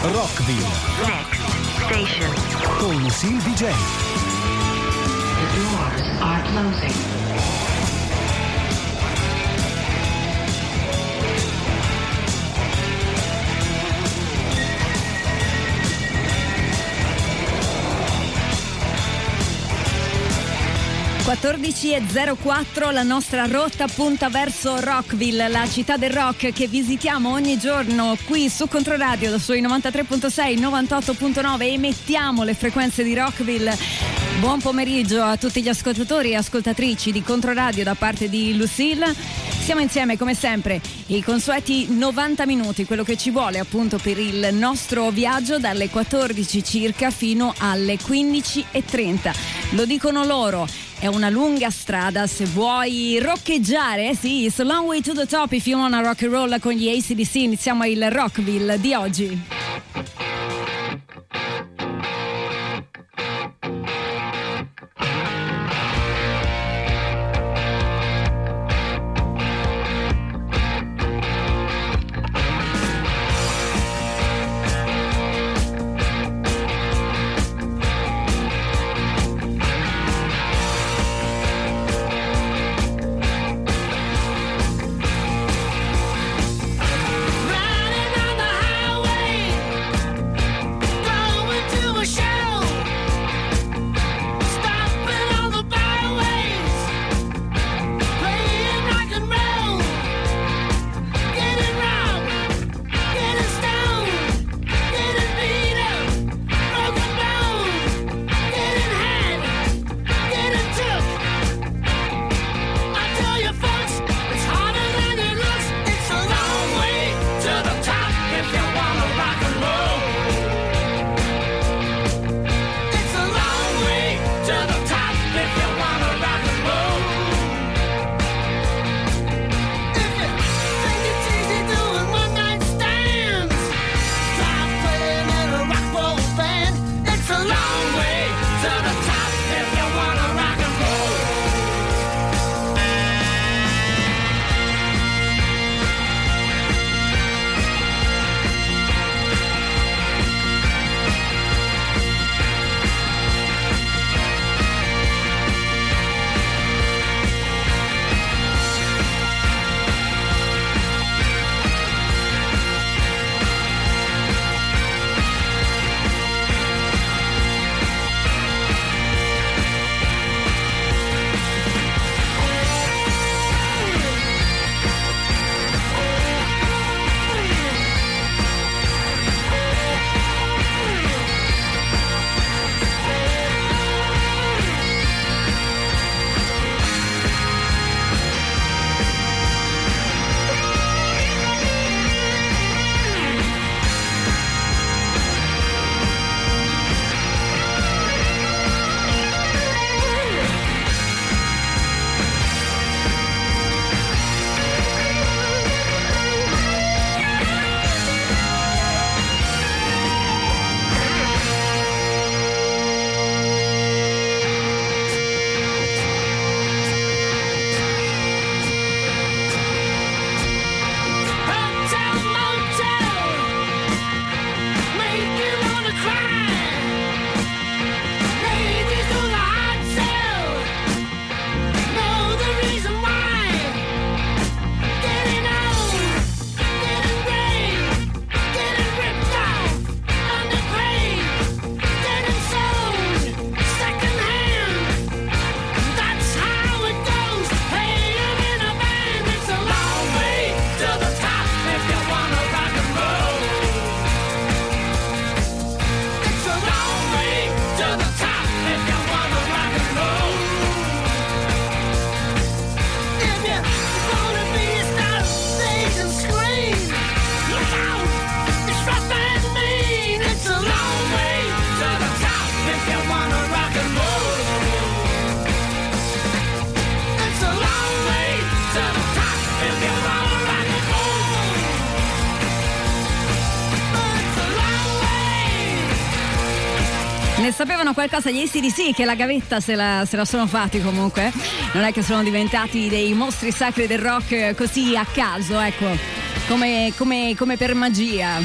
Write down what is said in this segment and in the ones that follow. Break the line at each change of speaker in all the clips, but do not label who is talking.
Rockville.
Next station.
Con Lucille DJ.
The doors are closing.
14:04, la nostra rotta punta verso Rockville, la città del rock che visitiamo ogni giorno qui su Controradio sui 93.6, 98.9, emettiamo le frequenze di Rockville. Buon pomeriggio a tutti gli ascoltatori e ascoltatrici di Controradio da parte di Lucille. Siamo insieme come sempre i consueti 90 minuti, quello che ci vuole appunto per il nostro viaggio dalle 14 circa fino alle 15:30. Lo dicono loro, è una lunga strada se vuoi roccheggiare, sì, it's a long way to the top if you wanna rock and roll con gli AC/DC. Iniziamo il Rockville di oggi. Ne sapevano qualcosa gli AC/DC che la gavetta se la sono fatti comunque. Non è che sono diventati dei mostri sacri del rock così a caso, ecco, come per magia.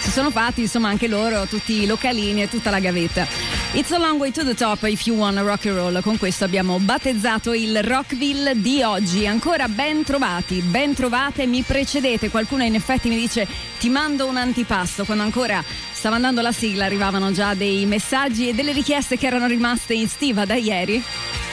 si sono fatti insomma anche loro tutti i localini e tutta la gavetta. It's a long way to the top if you wanna rock and roll. Con questo abbiamo battezzato il Rockville di oggi. Ancora ben trovati, ben trovate, mi precedete. Qualcuno in effetti mi dice ti mando un antipasto. Quando ancora stava andando la sigla arrivavano già dei messaggi e delle richieste che erano rimaste in stiva da ieri.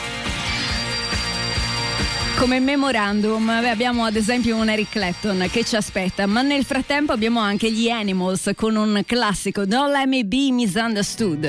Come memorandum abbiamo ad esempio un Eric Clapton che ci aspetta, ma nel frattempo abbiamo anche gli Animals con un classico, Don't Let Me Be Misunderstood.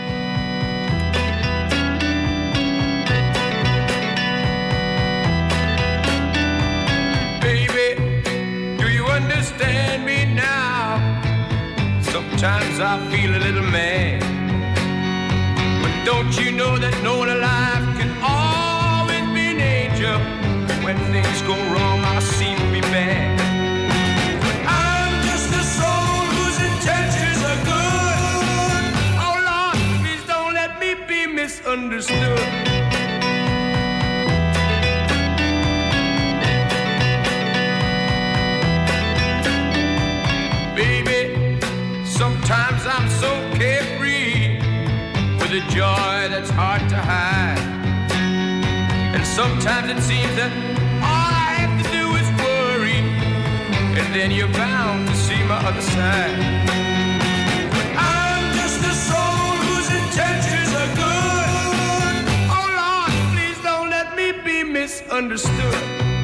Baby, do you understand me now? Sometimes I feel a little mad, but don't you know that no one alive can always be an angel? When things go wrong, I seem to be bad. But I'm just a soul whose intentions are good. Oh Lord, please don't let me be misunderstood. Baby, sometimes I'm so carefree with a joy that's hard to hide. And sometimes it seems that all I have to do is worry, and then you're bound to see my other side. But I'm just a soul whose intentions are good. Oh Lord, please don't let me be misunderstood.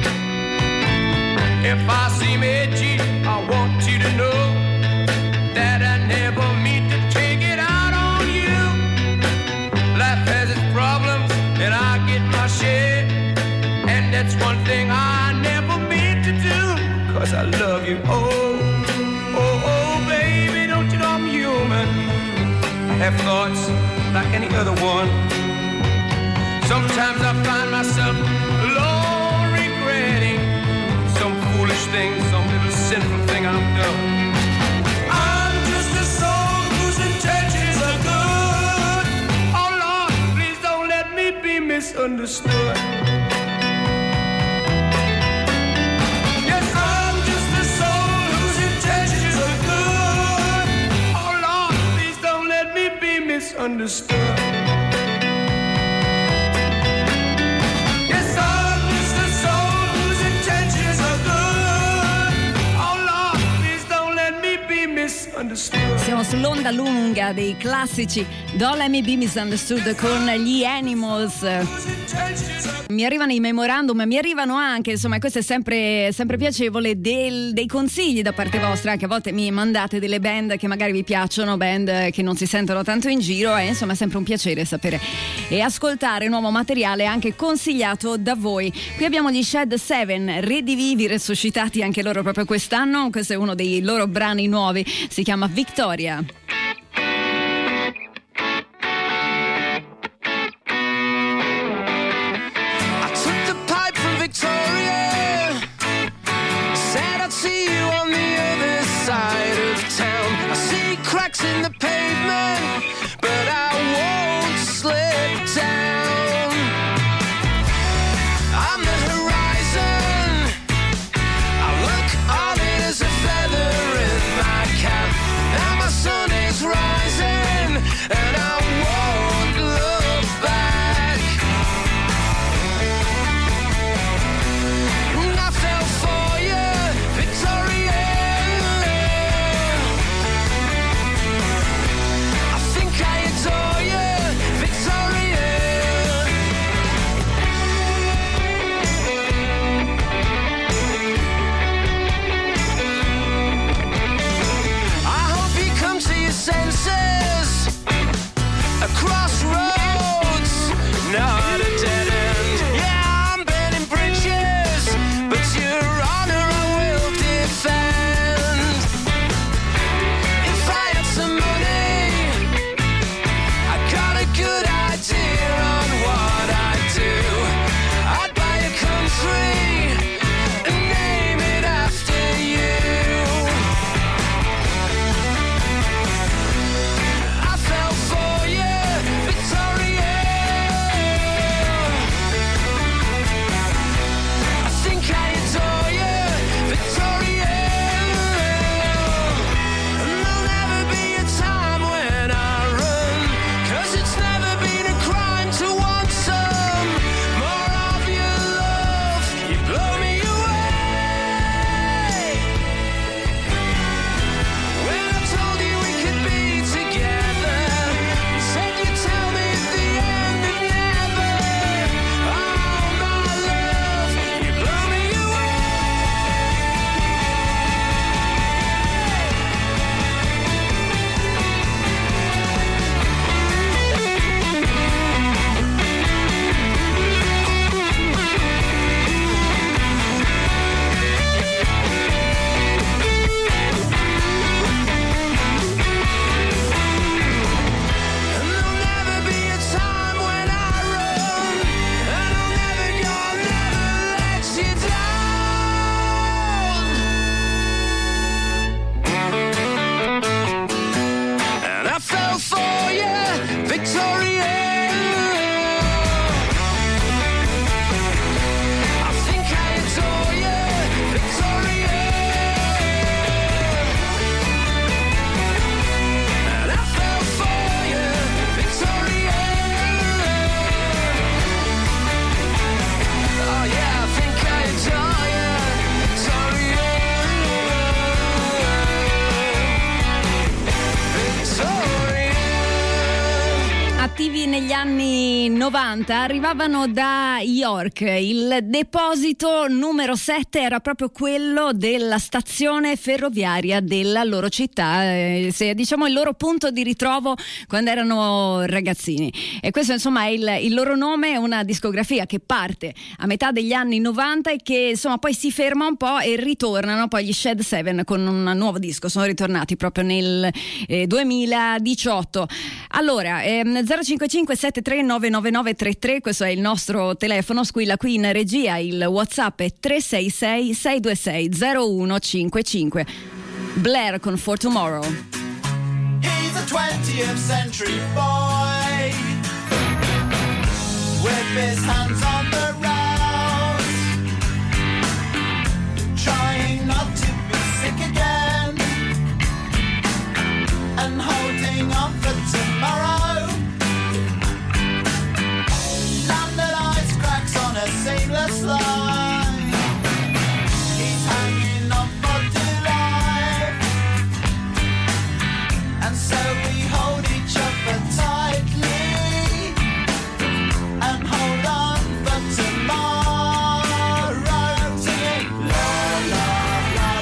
If I seem edgy, I want you to know that I never mean to take it out on you. Life has its problems, and I get my share, and that's one thing I never meant to do, 'cause I love you. Oh, oh, oh, baby, don't you know I'm human? I have thoughts like any other one. Sometimes I find myself alone regretting some foolish thing, some little sinful thing I've done. I'm just a soul whose intentions are good. Oh Lord, please don't let me be misunderstood. Yes, I'm just a soul whose intentions are good. Oh Lord, please don't let me be misunderstood. Yes, I'm just a soul whose intentions are good. Oh Lord, please don't let me be misunderstood.
Siamo sull'onda lunga dei classici Don't Let Me Be Misunderstood con gli Animals. Mi arrivano i memorandum, mi arrivano anche, insomma, questo è sempre piacevole, dei consigli da parte vostra. Anche a volte mi mandate delle band che magari vi piacciono, band che non si sentono tanto in giro, e insomma è sempre un piacere sapere e ascoltare nuovo materiale anche consigliato da voi. Qui abbiamo gli Shed 7, redivivi, resuscitati anche loro proprio quest'anno. Questo è uno dei loro brani nuovi, si chiama Victoria.
Victoria, said I'd see you on the other side of town. I see cracks in the pavement, but I won't slip down. I'm the horizon, I look on it as a feather in my cap. Now my sun is rising, and I won't look back. I think I Victoria. I think I adore you, Victoria. And I fell for you, Victoria. Oh yeah, I think I adore you, Victoria.
Attivi negli anni 90, arrivavano da York. Il deposito numero 7 era proprio quello della stazione ferroviaria della loro città, diciamo il loro punto di ritrovo quando erano ragazzini. E questo insomma è il loro nome, una discografia che parte a metà degli anni 90 e che insomma poi si ferma un po' e ritornano poi gli Shed 7 con un nuovo disco. Sono ritornati proprio nel 2018. Allora 055 73 99933, questo è il nostro telefono, squilla qui in regia, il WhatsApp è 366 626 0155. Blair con For Tomorrow.
He's a 20th century boy with his hands on the rails, trying not to be sick again and holding on for tomorrow. Landed ice cracks on a seamless line. He's hanging on for dear life, and so we hold each other tightly and hold on for tomorrow. Singing la la la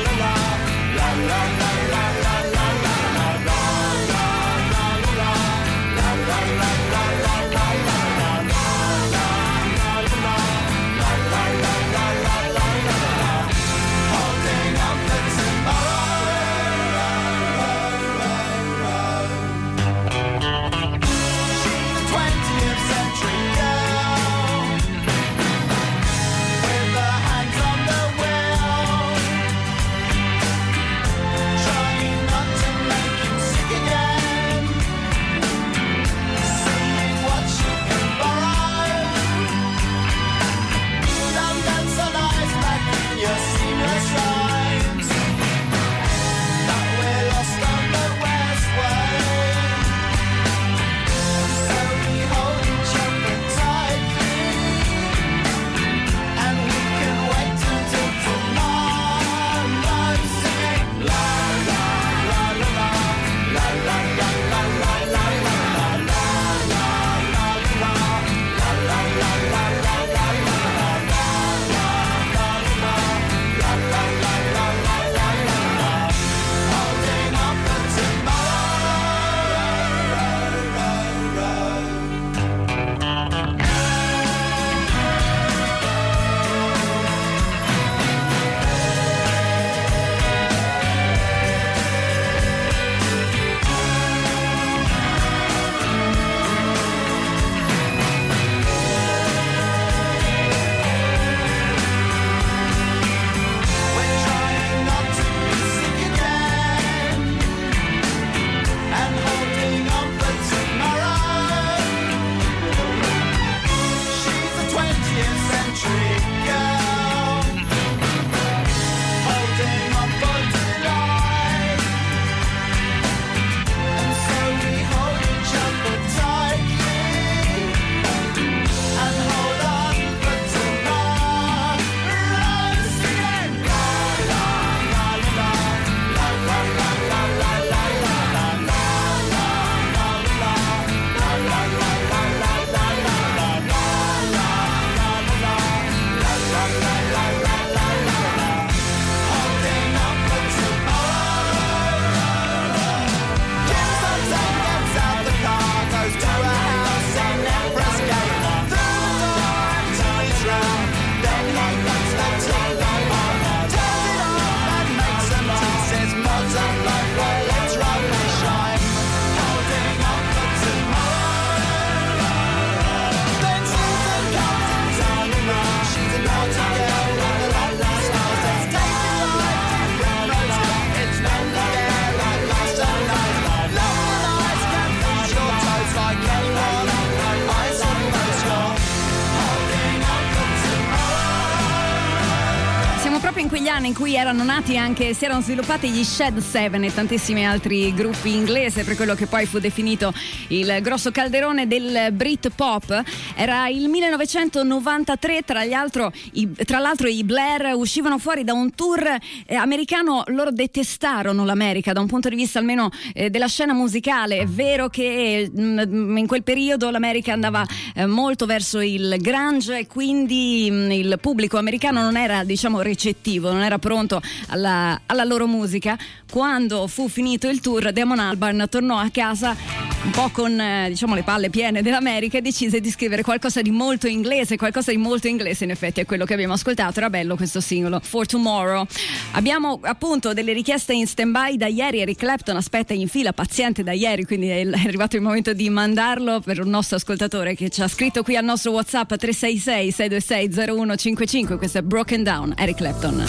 quegli anni in cui erano nati anche, si erano sviluppati gli Shed Seven e tantissimi altri gruppi inglesi, per quello che poi fu definito il grosso calderone del Britpop. Era il 1993, tra l'altro i Blair uscivano fuori da un tour americano. Loro detestarono l'America da un punto di vista almeno della scena musicale. È vero che in quel periodo l'America andava molto verso il grunge e quindi il pubblico americano non era, diciamo, recettivo, non era pronto alla loro musica. Quando fu finito il tour, Damon Albarn tornò a casa un po' con diciamo le palle piene dell'America e decise di scrivere qualcosa di molto inglese. In effetti è quello che abbiamo ascoltato. Era bello questo singolo, For Tomorrow. Abbiamo appunto delle richieste in stand-by da ieri. Eric Clapton aspetta in fila, paziente da ieri, quindi è arrivato il momento di mandarlo per un nostro ascoltatore che ci ha scritto qui al nostro WhatsApp 366-626-0155. Questo è Broken Down, Eric Clapton.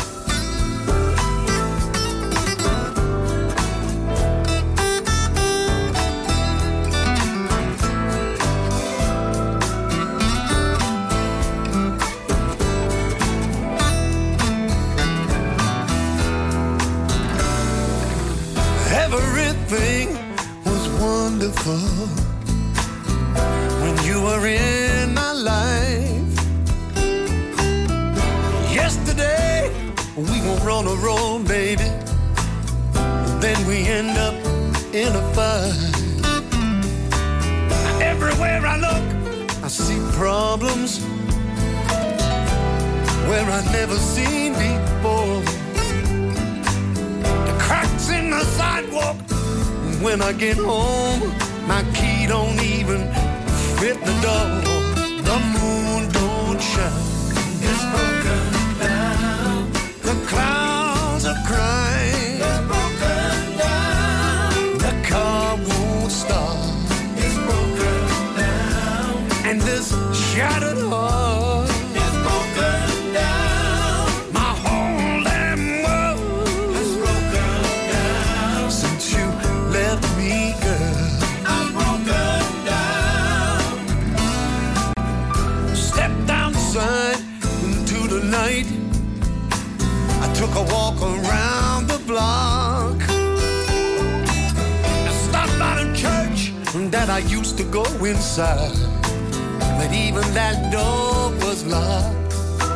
Everything was wonderful when you were in my life. Yesterday we were on a roll, baby, then we end up in a fight. Everywhere I look, I see problems where I've never seen before. Cracks in the sidewalk. When I get home, my key don't even fit the door. The moon don't shine, it's broken down. The clouds are crying, they're broken down. The car won't start, it's broken down. And this shattered heart is broken down. My whole damn world is broken down. Since you left me, girl, I'm broken down. Stepped outside into the night. I took a walk around the block. I stopped by the church that I used to go inside, but even that door was locked.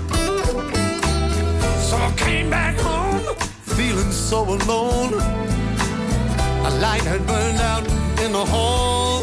So I came back home feeling so alone. A light had burned out in the hall.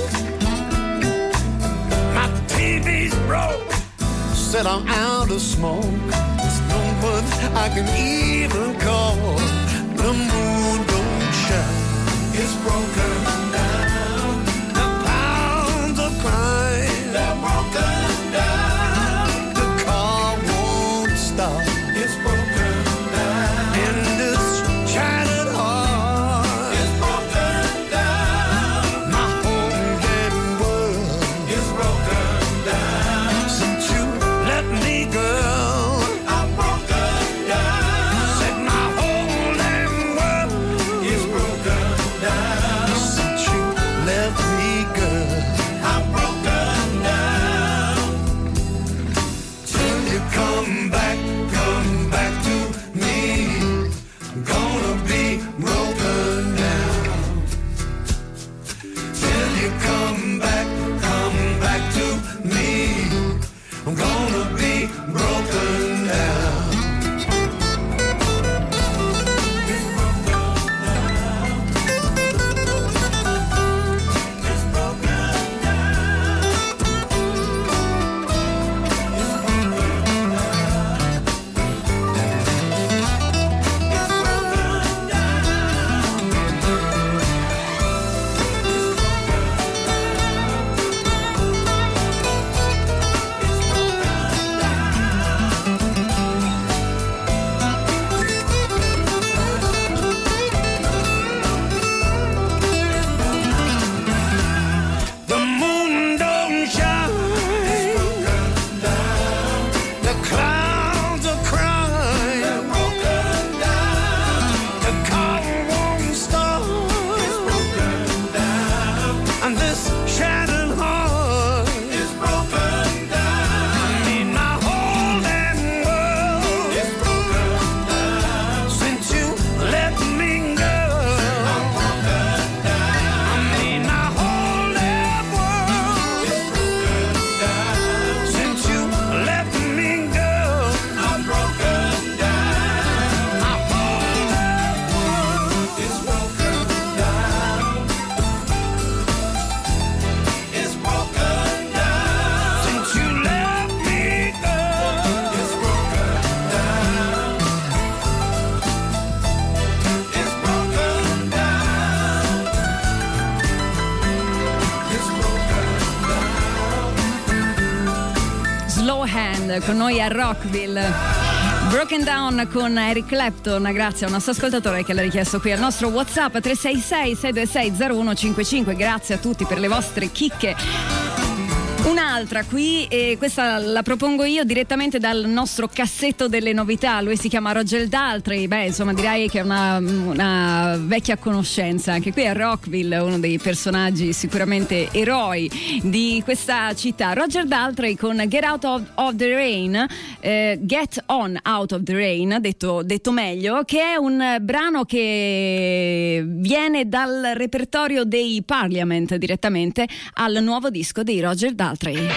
My TV's broke, said I'm out of smoke. There's no one I can even call. The moon don't shine, it's broken down. The clouds are crying, they're broken down. The car won't stop, it's broken down. And this shattered heart is broken down. My whole damn world is broken down. Since you left me, girl, I'm broken down. Said my whole damn world is broken down.
Hand con noi a Rockville. Broken Down con Eric Clapton, grazie a un nostro ascoltatore che l'ha richiesto qui al nostro WhatsApp 366-626-0155. Grazie a tutti per le vostre chicche. Un'altra qui, e questa la propongo io direttamente dal nostro cassetto delle novità. Lui si chiama Roger Daltrey. Beh, insomma, direi che è una vecchia conoscenza anche qui a Rockville, uno dei personaggi sicuramente eroi di questa città. Roger Daltrey con Get Out of the Rain, Get On Out of the Rain, detto meglio, che è un brano che viene dal repertorio dei Parliament direttamente al nuovo disco di Roger Daltrey.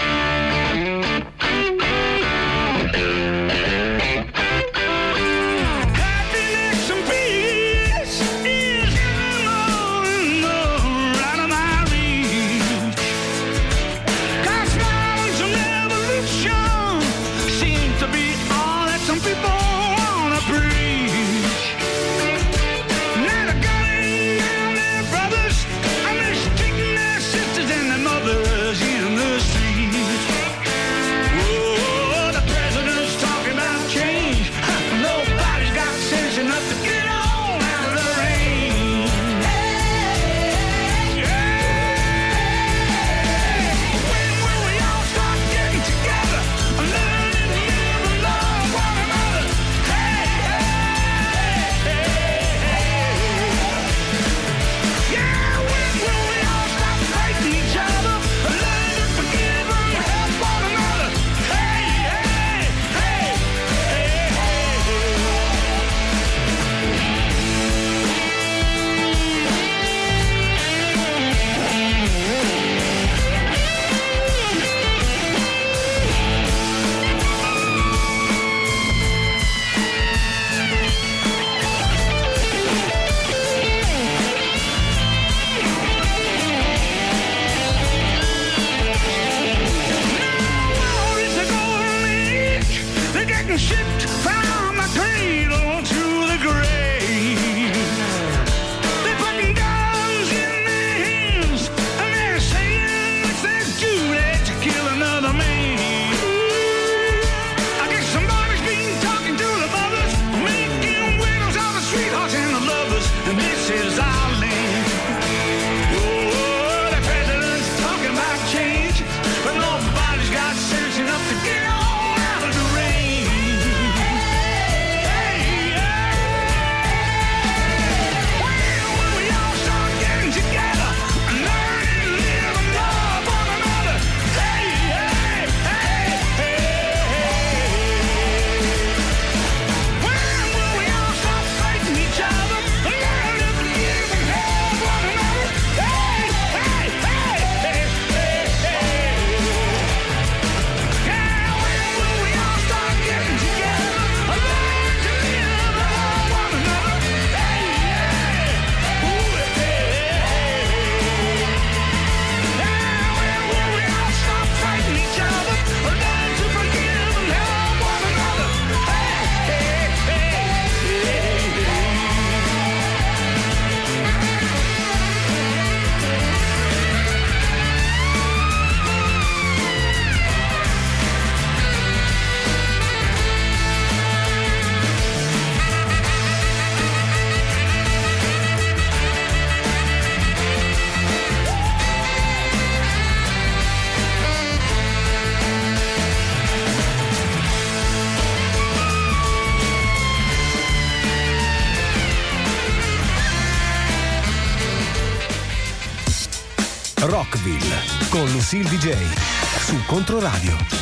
Rockville con Lucille DJ su Controradio.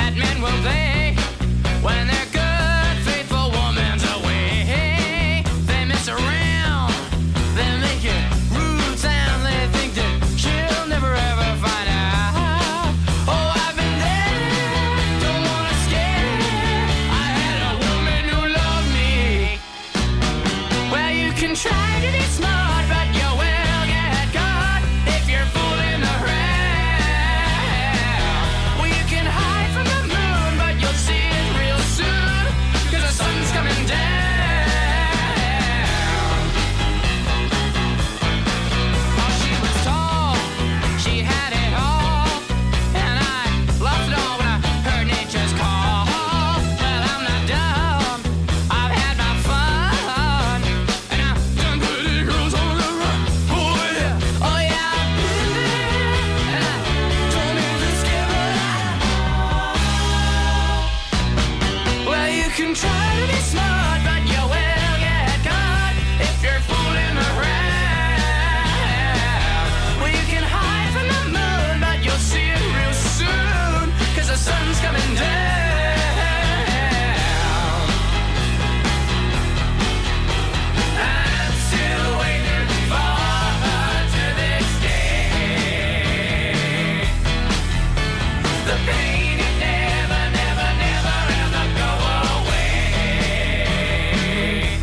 When their good, faithful woman's away,
can try to be smart, but you will get caught if you're fooling around. Well, you can hide from the moon, but you'll see it real soon, 'cause the sun's coming down. I'm still waiting forward to this day. The pain it never, never, never, ever go away.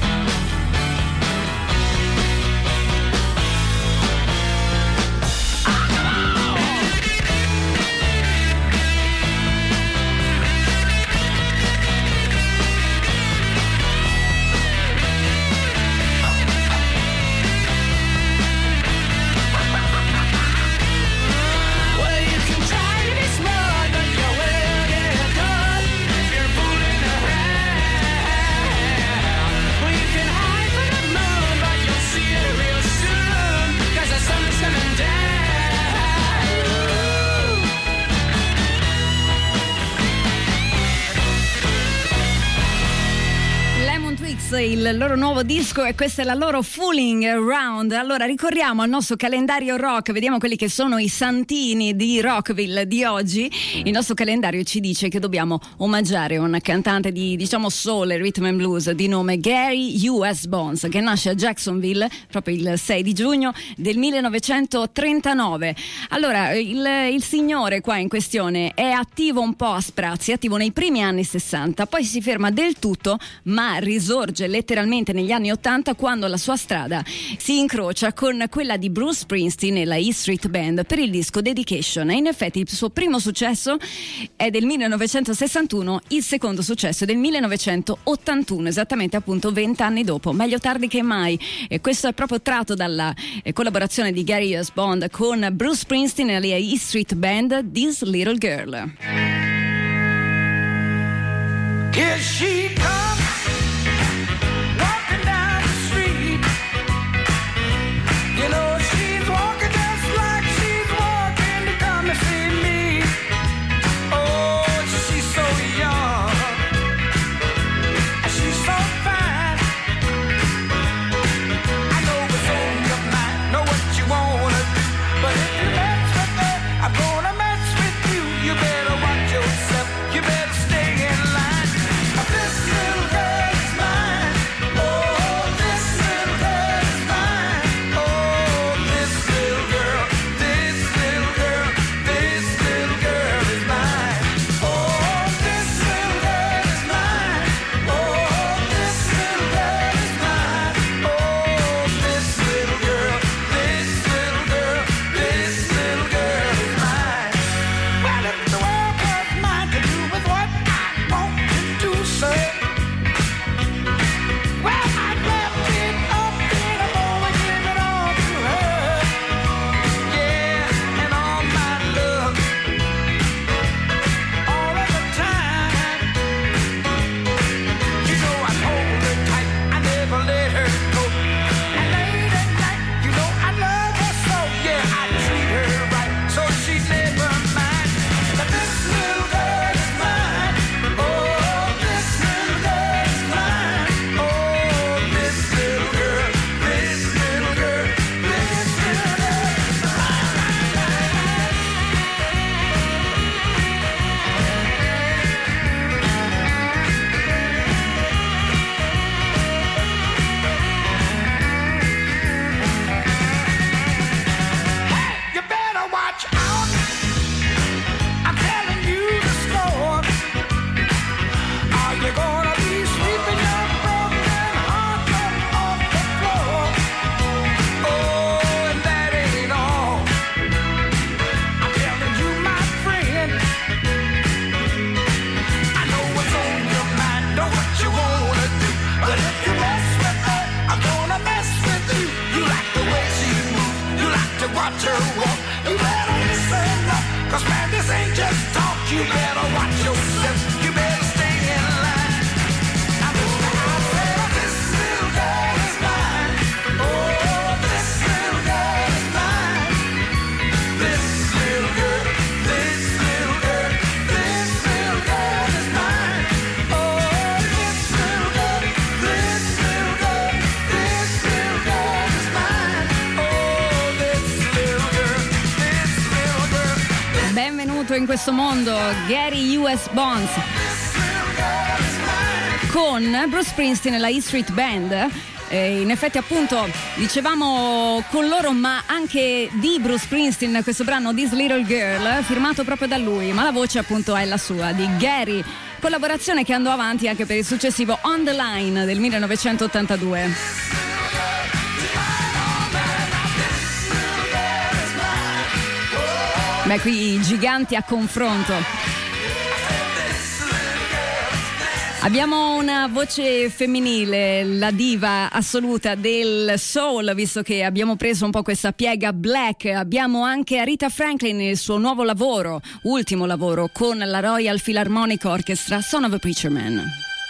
Well, you can try to be smart, but you will get caught if you're fooling around. Well, you can hide from the moon, but you'll see it real soon, 'cause the sun's coming down.
Lemon Twigs, il loro nuovo disco, e questa è la loro Fooling Around. Allora ricorriamo al nostro calendario rock, vediamo quelli che sono i santini di Rockville di oggi. Il nostro calendario ci dice che dobbiamo omaggiare un cantante di, diciamo, soul e rhythm and blues di nome Gary U.S. Bonds, che nasce a Jacksonville proprio il 6 di giugno del 1939. Allora il signore qua in questione è attivo un po' a sprazzi, attivo nei primi anni 60, poi si ferma del tutto, ma risorge letteralmente negli anni 80, quando la sua strada si incrocia con quella di Bruce Springsteen e la E Street Band per il disco Dedication. E in effetti il suo primo successo è del 1961, il secondo successo è del 1981, esattamente appunto 20 anni dopo, meglio tardi che mai. E questo è proprio tratto dalla collaborazione di Gary U.S. Bond con Bruce Springsteen e la E Street Band, This Little Girl.
Here she comes, walking down the street. You know she's walking just like she's walking to come and see me. Oh, she's so young, and she's so fine. I know what's on your mind, know what you wanna do, but if you mess with her, I'm gonna mess with you. You better watch yourself, you better stay in line. This
in questo mondo, Gary U.S. Bonds con Bruce Springsteen e la E Street Band. In effetti appunto dicevamo con loro, ma anche di Bruce Springsteen, questo brano This Little Girl firmato proprio da lui, ma la voce appunto è la sua, di Gary, collaborazione che andò avanti anche per il successivo On the Line del 1982. Beh, qui i giganti a confronto. Abbiamo una voce femminile, la diva assoluta del soul, visto che abbiamo preso un po' questa piega black. Abbiamo anche Aretha Franklin, il suo nuovo lavoro, ultimo lavoro, con la Royal Philharmonic Orchestra, Son of a Preacher Man.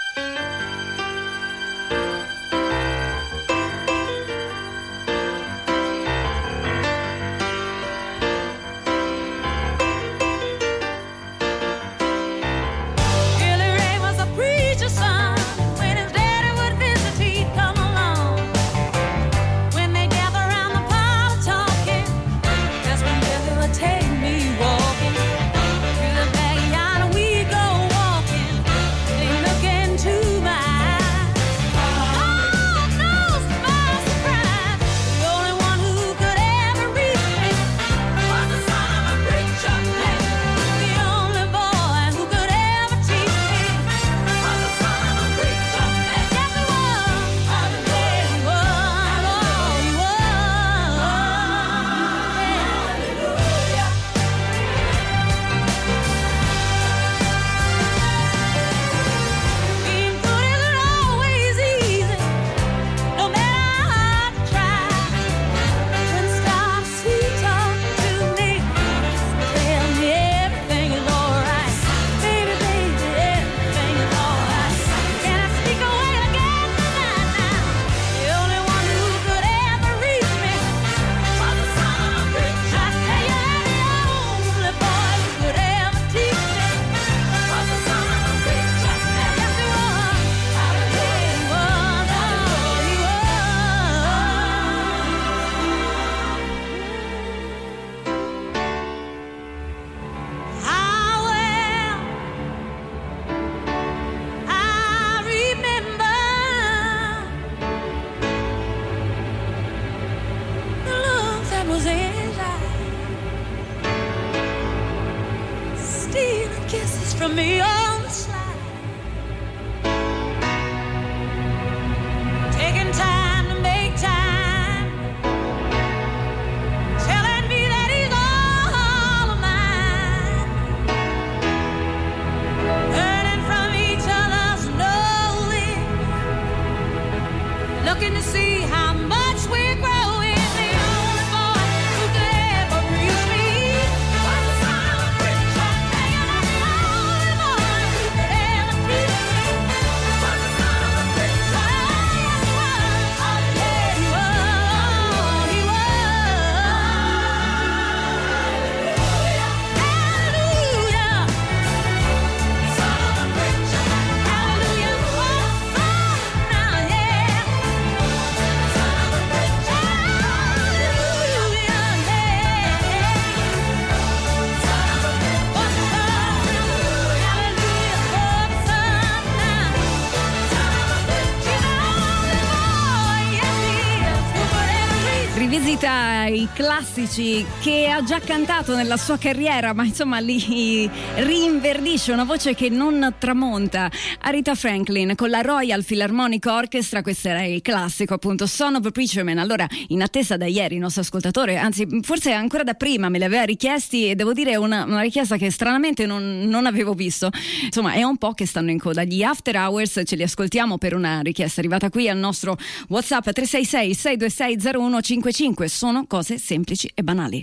Rivisita i classici che ha già cantato nella sua carriera, ma insomma li rinverdisce, una voce che non tramonta. Aretha Franklin con la Royal Philharmonic Orchestra, questo era il classico appunto, Son of a Preacher Man. Allora, in attesa da ieri il nostro ascoltatore, anzi forse ancora da prima me li aveva richiesti, e devo dire una richiesta che stranamente non avevo visto. Insomma, è un po' che stanno in coda gli After Hours, ce li ascoltiamo per una richiesta arrivata qui al nostro WhatsApp 366 626 0155. Sono cose semplici e banali.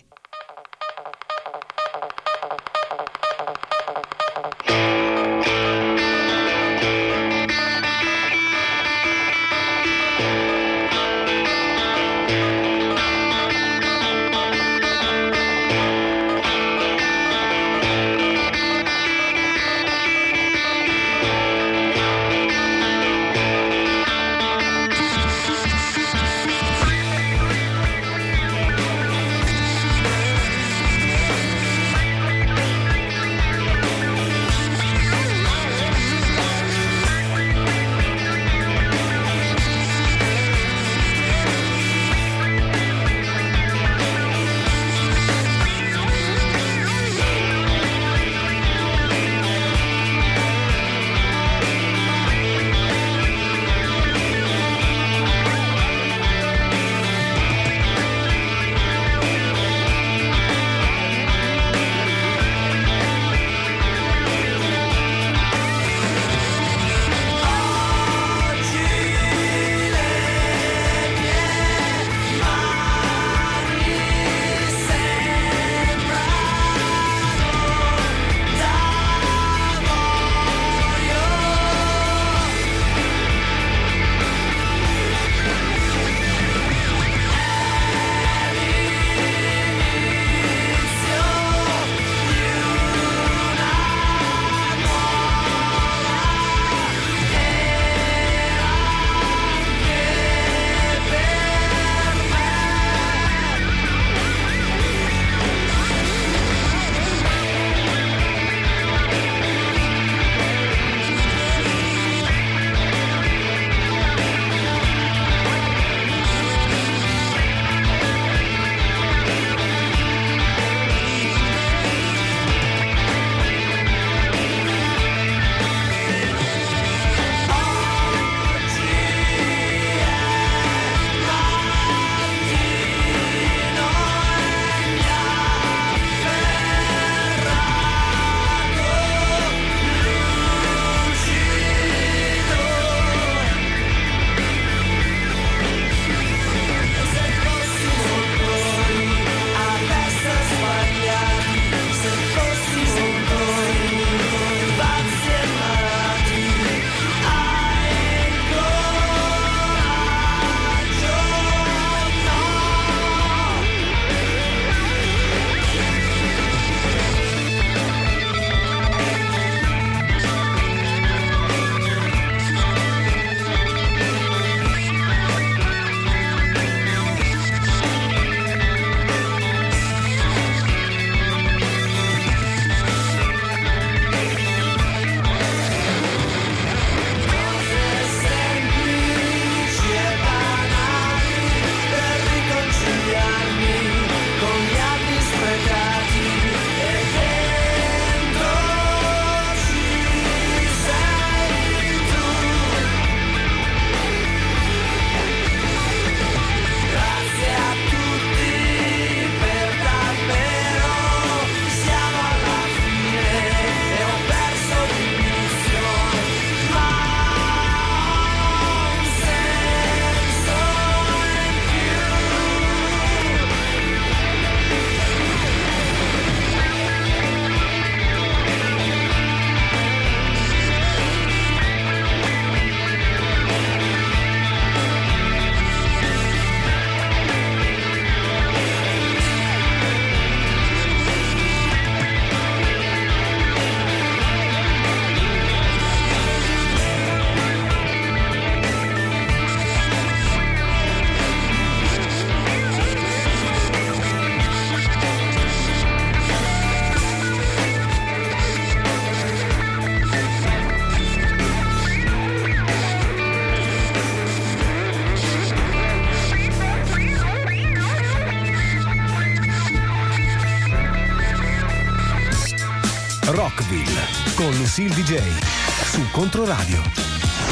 con Lucille DJ su Controradio.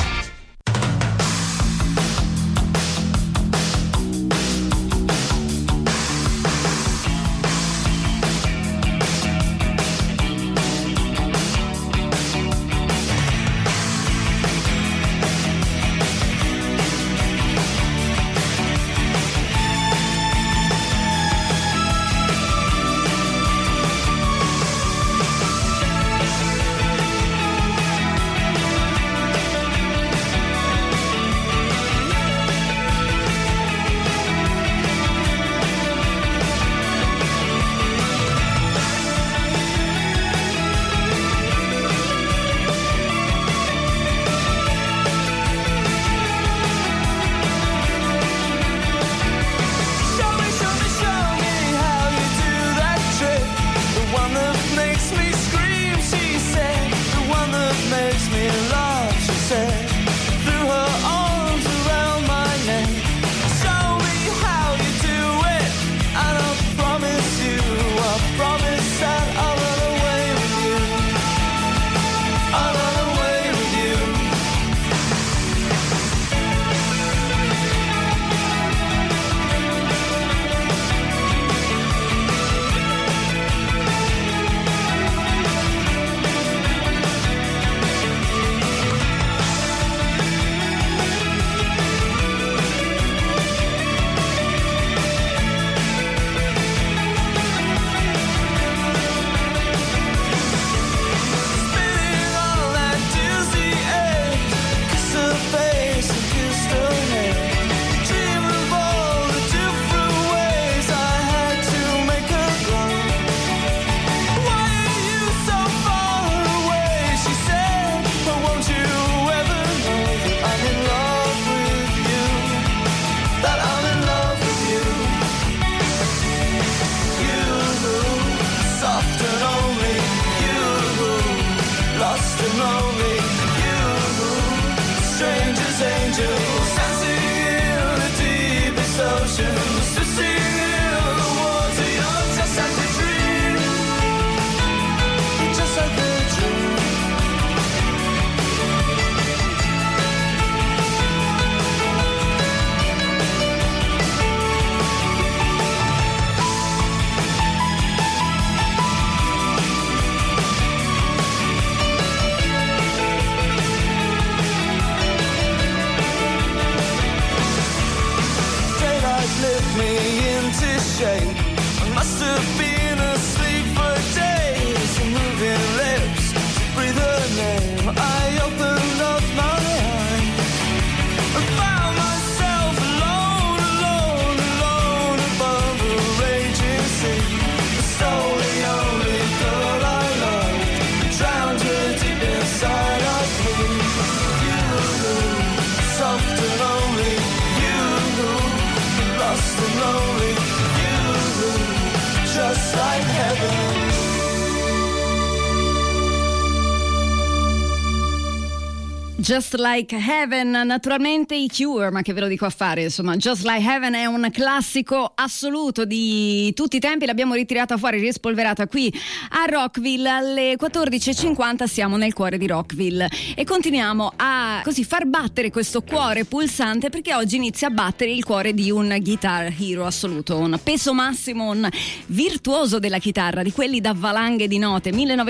Just Like Heaven, naturalmente i Cure, ma che ve lo dico a fare, insomma, Just Like Heaven è un classico assoluto di tutti i tempi, l'abbiamo ritirata fuori, rispolverata qui a Rockville. Alle 14.50 siamo nel cuore di Rockville e continuiamo a così far battere questo cuore pulsante, perché oggi inizia a battere il cuore di un guitar hero assoluto, un peso massimo, un virtuoso della chitarra, di quelli da valanghe di note.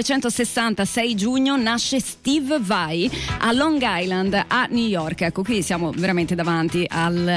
1960, 6 giugno, nasce Steve Vai a Long Island a New York. Ecco, qui siamo veramente davanti al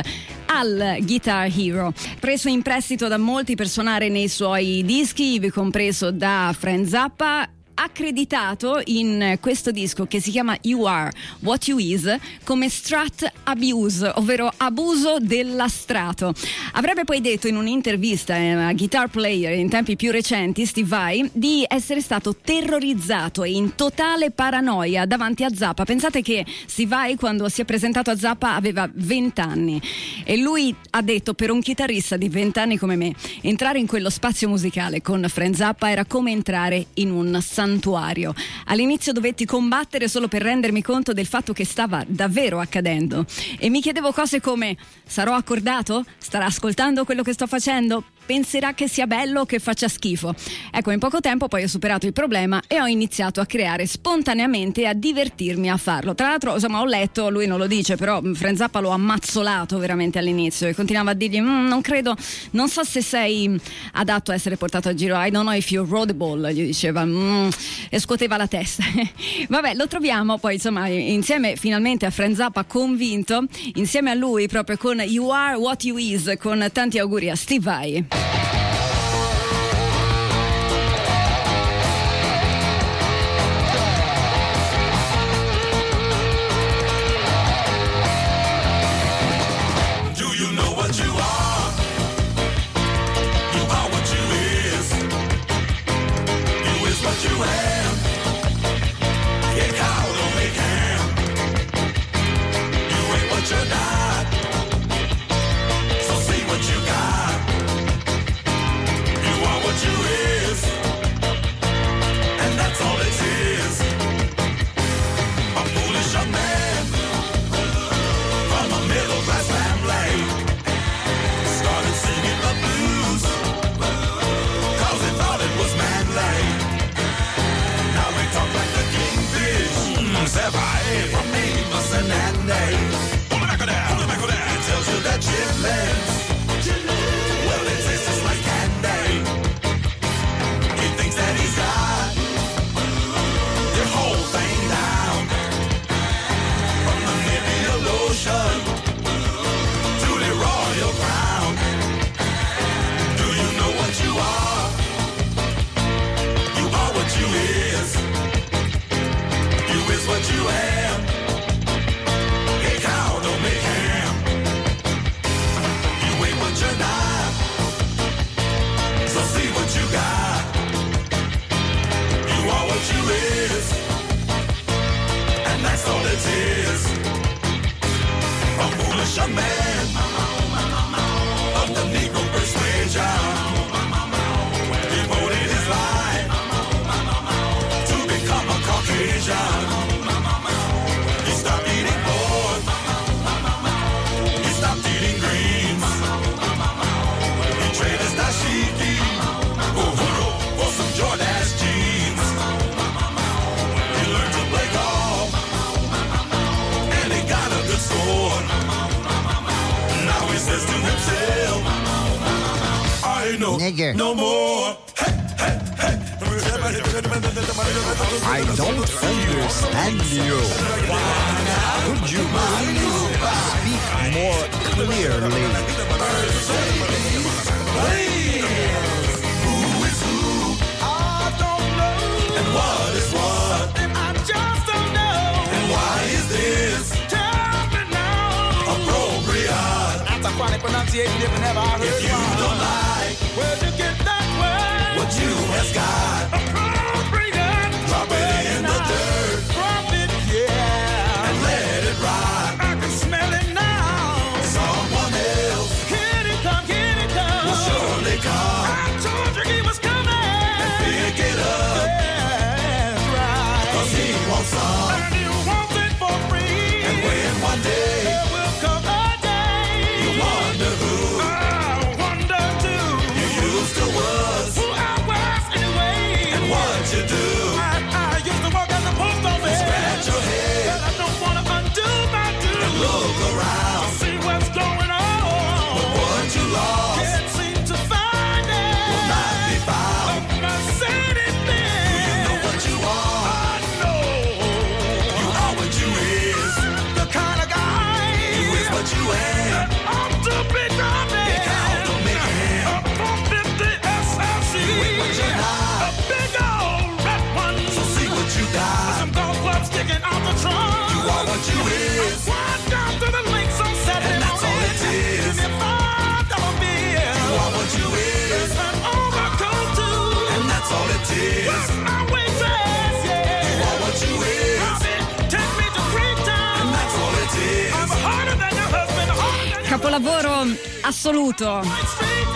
Guitar Hero, preso in prestito da molti per suonare nei suoi dischi, ivi compreso da Frank Zappa, accreditato in questo disco che si chiama You Are What You Is come strat abuse, ovvero abuso dell'astrato. Avrebbe poi detto in un'intervista a Guitar Player in tempi più recenti, Steve Vai, di essere stato terrorizzato e in totale paranoia davanti a Zappa. Pensate che Steve Vai, quando si è presentato a Zappa, aveva 20 anni e lui ha detto: per un chitarrista di 20 anni come me, entrare in quello spazio musicale con Frank Zappa era come entrare in un santuario. All'inizio dovetti combattere solo per rendermi conto del fatto che stava davvero accadendo e mi chiedevo cose come: sarò accordato? Starà ascoltando quello che sto facendo? penserà che sia bello o che faccia schifo. Ecco, in poco tempo poi ho superato il problema e ho iniziato a creare spontaneamente e a divertirmi a farlo. Tra l'altro, insomma, ho letto, lui non lo dice, però Frank Zappa lo ha mazzolato veramente all'inizio e continuava a dirgli non credo, non so se sei adatto a essere portato a giro, I don't know if you're roadable, gli diceva, e scuoteva la testa. Vabbè, lo troviamo poi insomma insieme finalmente a Frank Zappa convinto, insieme a lui proprio con You Are What You Is, con tanti auguri a Steve Vai.
No more.
I don't understand you. Could you please speak more clearly?
Who is who? I don't know. And what is what? I just don't know. And why is this? Tell me now. Appropriate. That's a funny pronunciation if never I heard. If you don't like, where'd you get that word? What you has got? Appropriate. Drop it in the dirt. Drop it, yeah. And let it ride. I can smell it now. Someone else. Here it come. Will surely come. I told you he was coming. And pick it up. That's right. 'Cause he wants some. And he wants it for free. And when one day there will come a day, you wonder who. I wonder too. You used to was. Who I was anyway. And what you do. I used to work at the post office. Scratch your head. But I don't wanna undo my duty. And look around. See what's going on. But what you lost. Can't seem to find it. Will not be found. A Mercedes Benz. Do you know what you are? I know. You are what you is. The kind of guy. You is what you ain't. I'm too big driving. Get out, don't make him. A 450 SLC. You ain't what you're not. A big old red one. So see what you got. Some golf clubs sticking out the trunk. You are what you is. I walked down to the links on Saturday. And that's all it is. Give me $5 bill. You are what you is. An overcoat too. And that's all it is. What's my waitress, yeah. You are what you is. Take me to Freetown. And that's all it is. I'm harder than your husband. Harder than your
Capolavoro assoluto.
White Street.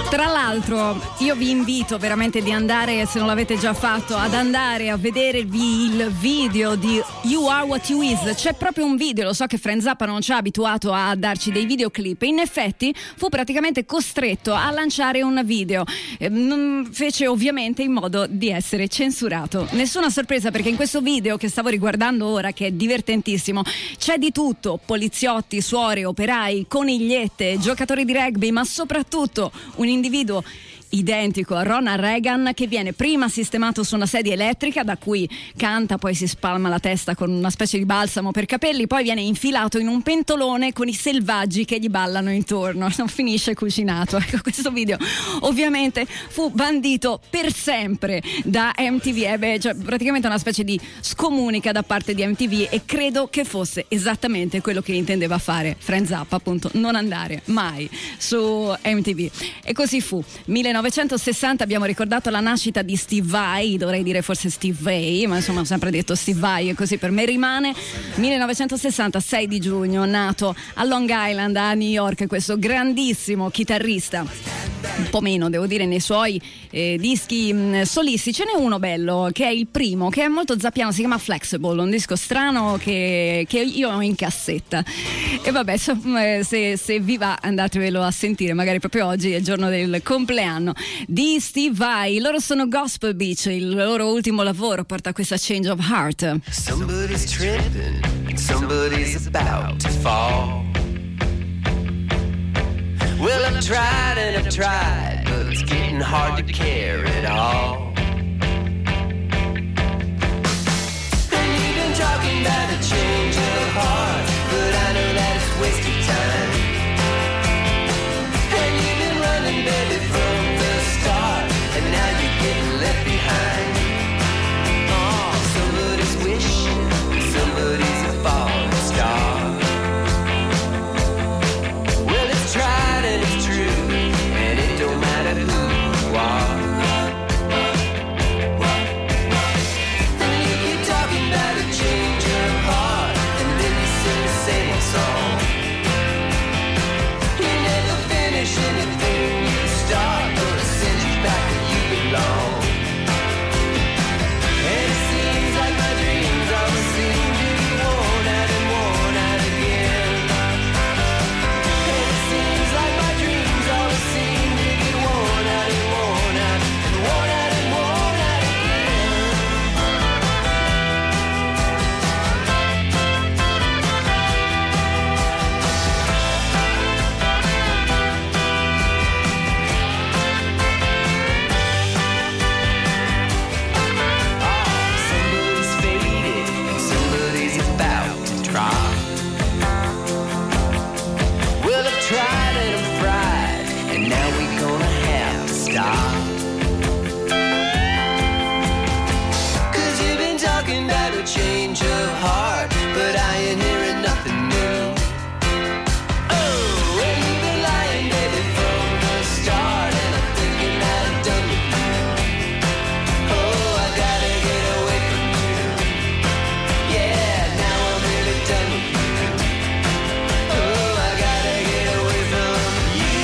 Tra l'altro io vi invito veramente di andare, se non l'avete già fatto, ad andare a vedervi il video di You Are What You Is. C'è proprio un video, lo so che Frank Zappa non ci ha abituato a darci dei videoclip, in effetti fu praticamente costretto a lanciare un video, fece ovviamente in modo di essere censurato. Nessuna sorpresa, perché in questo video che stavo riguardando ora, che è divertentissimo, c'è di tutto: poliziotti, suore, operai, conigliette, giocatori di rugby, ma soprattutto un individuo identico a Ronald Reagan, che viene prima sistemato su una sedia elettrica da cui canta, poi si spalma la testa con una specie di balsamo per capelli, poi viene infilato in un pentolone con i selvaggi che gli ballano intorno, non finisce cucinato. Ecco, questo video ovviamente fu bandito per sempre da MTV, cioè praticamente una specie di scomunica da parte di MTV, e credo che fosse esattamente quello che intendeva fare Frank Zappa, appunto, non andare mai su MTV. E così fu. 1960 abbiamo ricordato la nascita di Steve Vai, dovrei dire forse Steve Vai, ma insomma ho sempre detto Steve Vai e così per me rimane. 1960, 6 di giugno, nato a Long Island, a New York, questo grandissimo chitarrista, un po' meno devo dire nei suoi dischi solisti. Ce n'è uno bello che è il primo, che è molto zappiano, si chiama Flexible, un disco strano che io ho in cassetta, e vabbè, se vi va andatevelo a sentire, magari proprio oggi è il giorno del compleanno di Steve Vai. Loro sono Gospel Beach, il loro ultimo lavoro porta questa Change of Heart.
Somebody's tripping and somebody's about to fall. Well, I've tried and I've tried, but it's getting hard to carry it all. And you've been talking about a change of heart, but I know that it's wasted time. And you've been running, baby, from the start, and now you're getting left behind. Oh, somebody's wishing, somebody's a falling star. Well, it's tried and it's true, and it don't matter who you are. And you keep talking about a change of heart, and then you sing the same old song. You never finish anything you start, gonna send you back where you belong. And it seems like my dreams always seem to be worn out and worn out again. And it seems like my dreams always seem to get worn out and worn out and worn out and worn out again. Somebody's faded and somebody's about to drop. Well, I've tried and I've fried, and now we're gonna have to stop. 'Cause you've been talking about a change of heart, but I ain't hearing nothing new. Oh, well, you've been lying, baby, from the start, and I'm thinking that I'm done with you. Oh, I gotta get away from you. Yeah, now I'm really done with you. Oh, I gotta get away from you.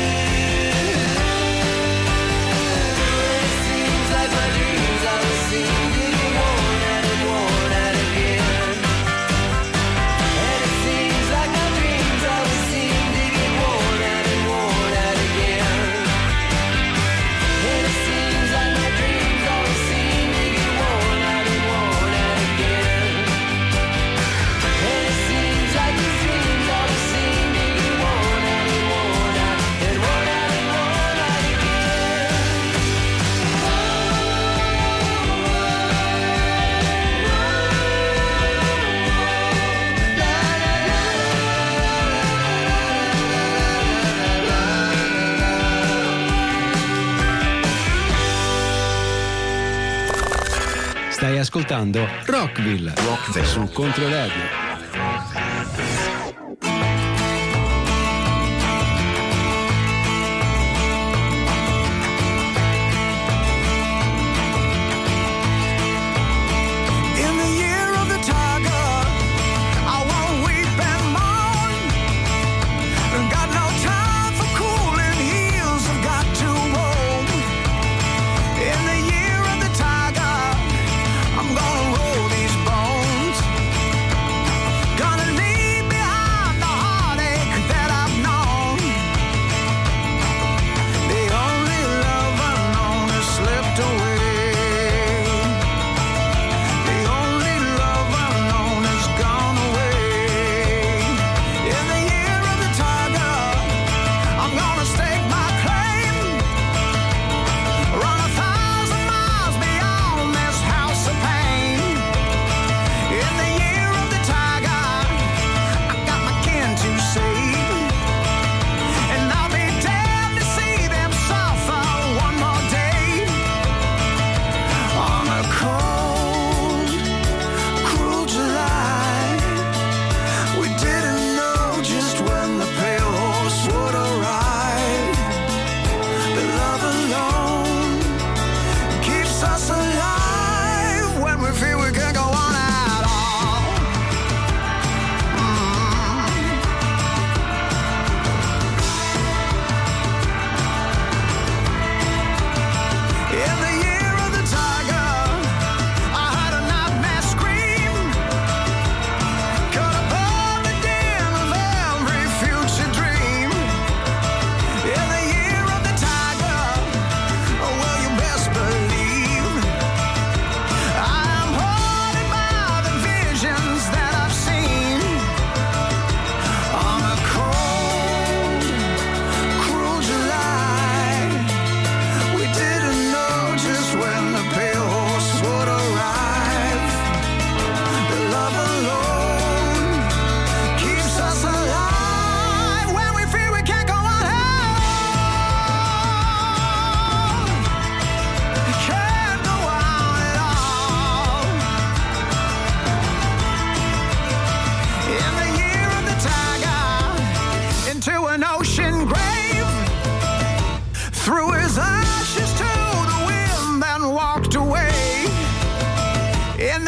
It seems like my dreams always seem to get worn out and worn out again. And it seems like my dreams always seem to get worn out and worn out again. And it seems like my dreams always seem to get worn out and worn out again. And it seems like these dreams always seem to get worn out and worn out and worn out and worn out again.
Stai ascoltando Rockville su Controradio.
In the year of the tiger, I won't weep and mourn. Got no time for cooling heels, I've got to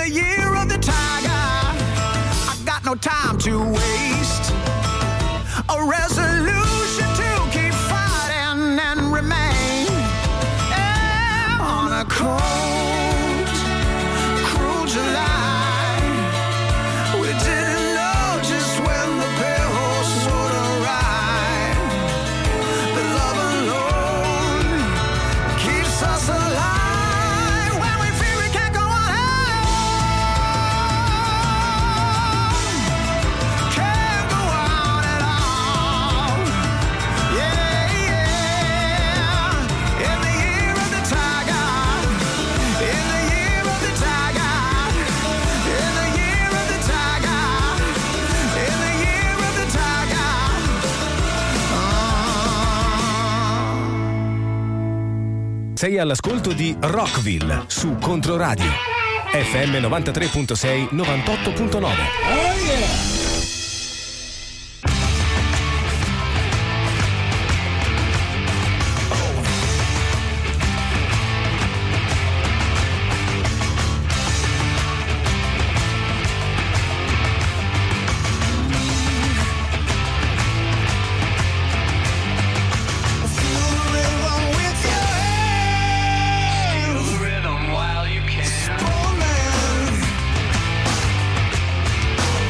the year of the tiger, I got no time to waste. A resolution to keep fighting and remain on a cold, cruel July. We didn't know just when the bills would arrive. But love alone keeps us alive when we feel we can't go on. Can't go on at all. Yeah, yeah. In the year of the tiger, in the year of the tiger, in the year of the tiger, in the year of the tiger.
Sei all'ascolto di Rockville su Controradio. FM 93.6 98.9.
Rhythm while you can.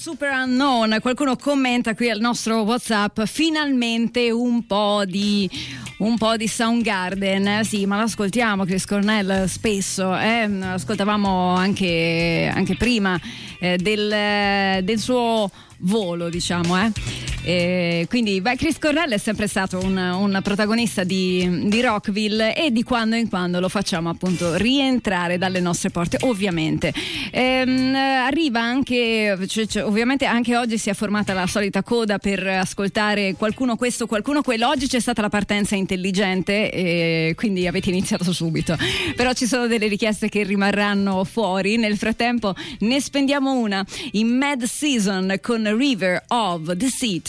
Super Unknown. Qualcuno commenta qui al nostro WhatsApp: finalmente un po' di Soundgarden. Sì, ma l'ascoltiamo Chris Cornell spesso, ascoltavamo anche prima del suo volo, diciamo, quindi Chris Cornell è sempre stato un protagonista di Rockville, e di quando in quando lo facciamo appunto rientrare dalle nostre porte, ovviamente. Arriva anche, ovviamente anche oggi si è formata la solita coda per ascoltare qualcuno questo, qualcuno quello. Oggi c'è stata la partenza intelligente, quindi avete iniziato subito, però ci sono delle richieste che rimarranno fuori. Nel frattempo ne spendiamo una: in Mad Season con River of Deceit.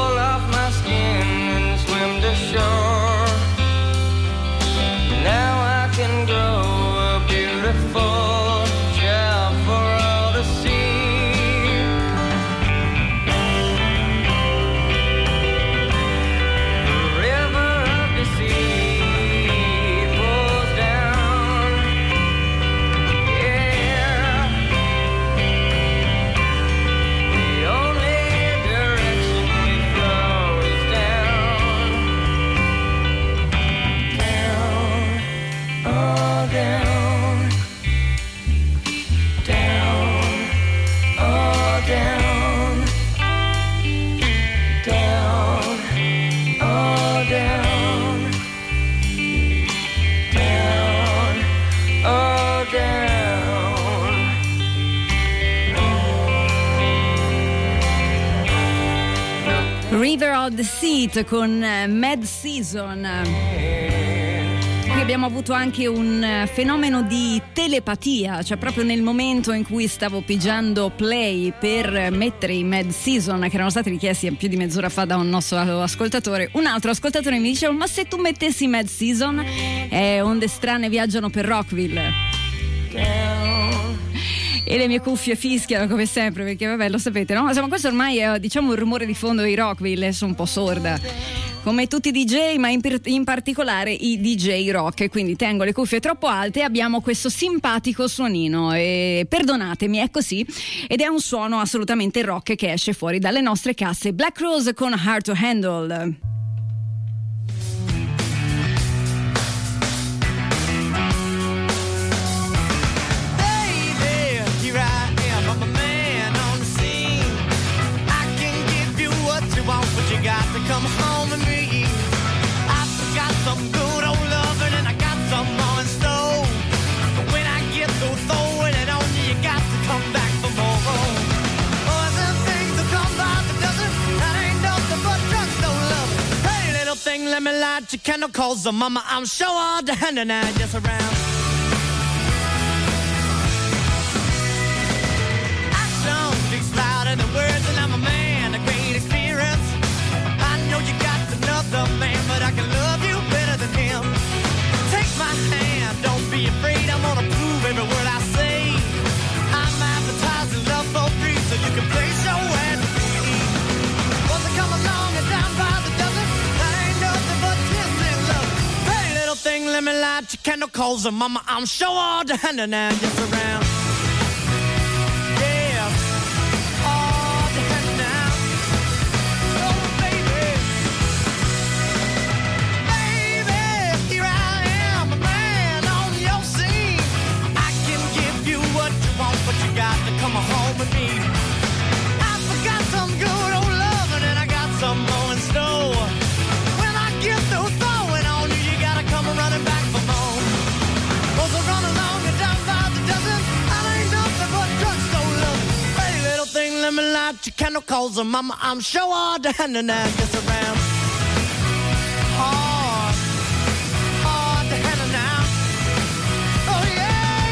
Now
River of the Sea con Mad Season. Qui abbiamo avuto anche un fenomeno di telepatia, cioè proprio nel momento in cui stavo pigiando play per mettere i Mad Season, che erano stati richiesti più di mezz'ora fa da un nostro ascoltatore, un altro ascoltatore mi diceva: ma se tu mettessi Mad Season, onde strane viaggiano per Rockville. E le mie cuffie fischiano come sempre, perché vabbè, lo sapete, no? Insomma, questo ormai è, diciamo, un rumore di fondo di Rockville, sono un po' sorda come tutti i DJ, ma in particolare i DJ rock, e quindi tengo le cuffie troppo alte e abbiamo questo simpatico suonino, e perdonatemi, è così, ed è un suono assolutamente rock che esce fuori dalle nostre casse. Black Rose con Hard to Handle.
Come home to me. I forgot some good old loving and I got some more in store. But when I get through throwing it on you, you got to come back for more. Other things will come by the dozen. That ain't nothing but drugstore love. Hey, little thing, let me light your candle, cause mama, I'm sure all the hand and I just around. Action speaks louder than words, and I'm a man, a great experience. You got another man, but I can love you better than him. Take my hand, don't be afraid, I'm gonna prove every word I say. I'm advertising love for free, so you can place your ad to me. Once I come along and down by the dozen, that ain't nothing but twisted love. Hey, little thing, let me light your candle, cause mama, I'm sure all the hand and I just around. Come home with me. I forgot some good old loving and I got some more in store. When I get through throwing on you, you gotta come running back for more. Those are running along and down by the dozen. I ain't nothing but drugstore love. Hey, little thing, let me light your candle, cause mama, I'm sure all the hand and I gets around. Hard, hard to handle now. Oh yeah.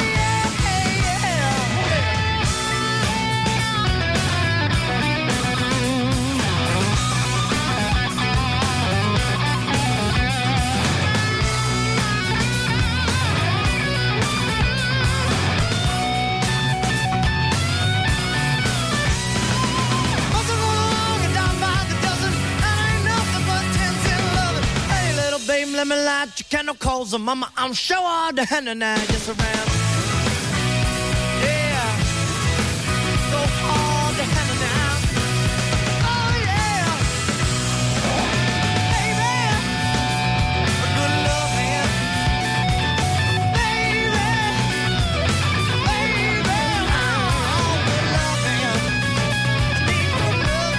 Let me light your candle, cause mama, I'm sure all the hand and I just around. Yeah, so all the hand and I. Oh yeah, baby, a good love man, baby, oh, good love man, need good love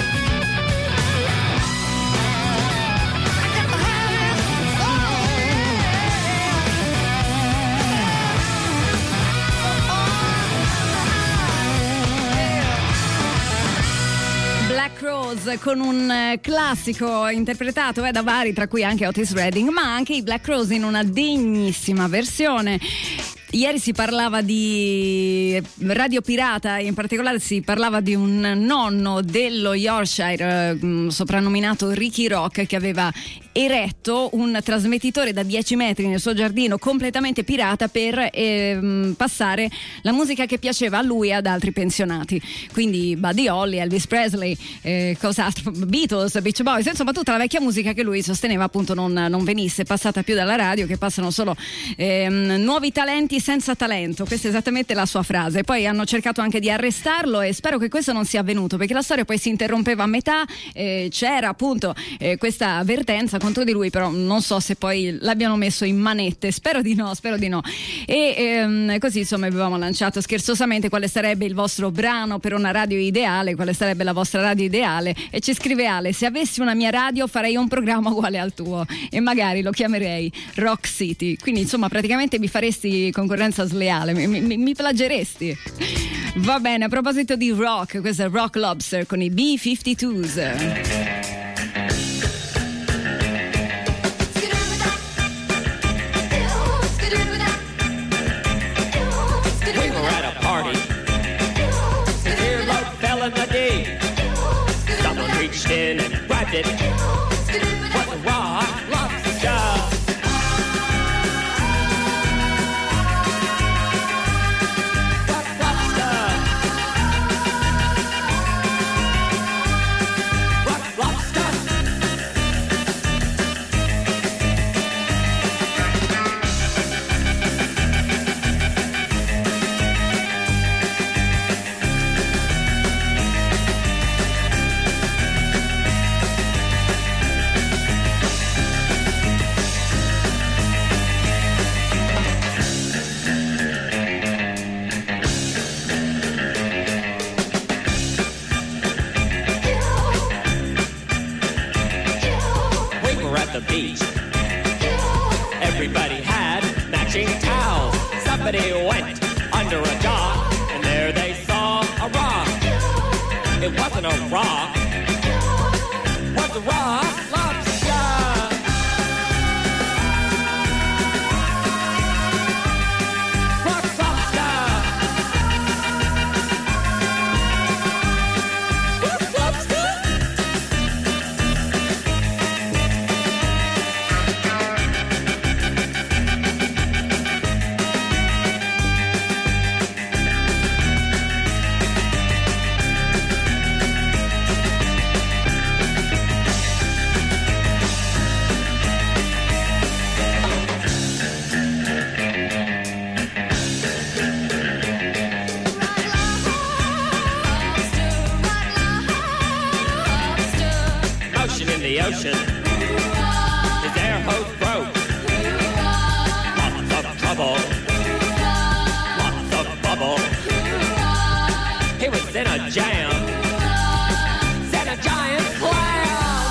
Black Rose con un classico interpretato da vari, tra cui anche Otis Redding, ma anche i Black Rose in una degnissima versione. Ieri si parlava di Radio Pirata, in particolare si parlava di un nonno dello Yorkshire soprannominato Ricky Rock, che aveva eretto un trasmettitore da 10 metri nel suo giardino completamente pirata per passare la musica che piaceva a lui e ad altri pensionati, quindi Buddy Holly, Elvis Presley, cos'altro, Beatles, Beach Boys, insomma tutta la vecchia musica che lui sosteneva appunto non venisse passata più dalla radio, che passano solo nuovi talenti senza talento. Questa è esattamente la sua frase. Poi hanno cercato anche di arrestarlo e spero che questo non sia avvenuto, perché la storia poi si interrompeva a metà, c'era appunto questa avvertenza contro di lui, però non so se poi l'abbiano messo in manette, spero di no. E così insomma avevamo lanciato scherzosamente quale sarebbe il vostro brano per una radio ideale, quale sarebbe la vostra radio ideale, e ci scrive Ale: se avessi una mia radio farei un programma uguale al tuo e magari lo chiamerei Rock City. Quindi insomma praticamente mi faresti concorrenza sleale, mi plageresti. Va bene, a proposito di rock, questo è Rock Lobster con i B-52s.
it was a rock lobster. The beach. Everybody had matching towels. Somebody went under a dock, and there they saw a rock. It wasn't a rock, it was a rock lobster. Rock lobster. Rock lobster. In the ocean, his air hose broke. Lots of trouble, lots of bubble. He was in a jam, set a giant clam.